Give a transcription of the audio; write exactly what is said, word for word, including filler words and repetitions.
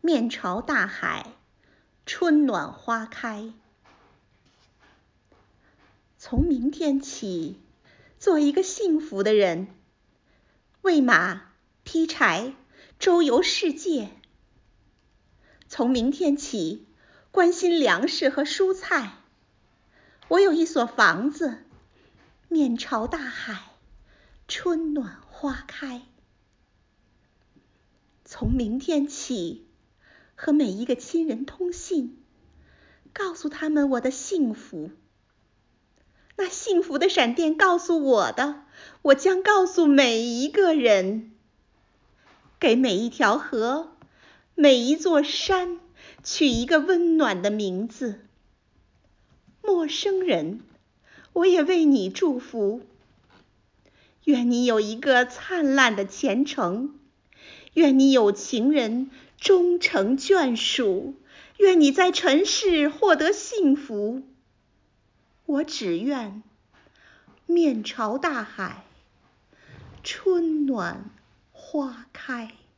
面朝大海，春暖花开。从明天起，做一个幸福的人，喂马、劈柴，周游世界。从明天起，关心粮食和蔬菜。我有一所房子，面朝大海，春暖花开。从明天起，和每一个亲人通信，告诉他们我的幸福。那幸福的闪电告诉我的，我将告诉每一个人。给每一条河，每一座山，取一个温暖的名字。陌生人，我也为你祝福。愿你有一个灿烂的前程，愿你有情人终成眷属，愿你在尘世获得幸福。我只愿面朝大海，春暖花开。